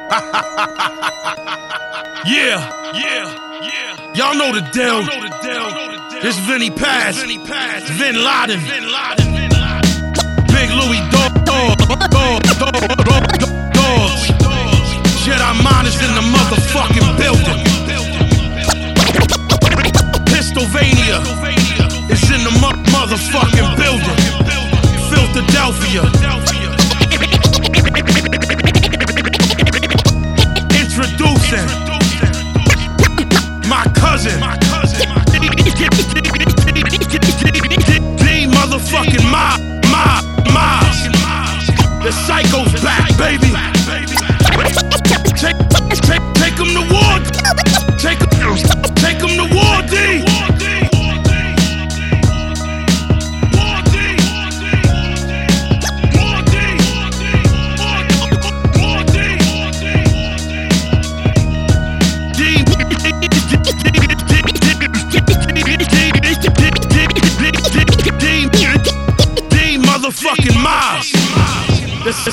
Yeah. Y'all know the deal. This Vinny Paz, Vin Laden, Big Louis Dogs. Jedi Miners in the motherfucking building. Pistolvania is in the motherfucking building. Philadelphia. Introducing my cousin, D motherfucking Miles. The psycho's back, baby. Take him to war. Take him to war, D. Motherfucking Miles.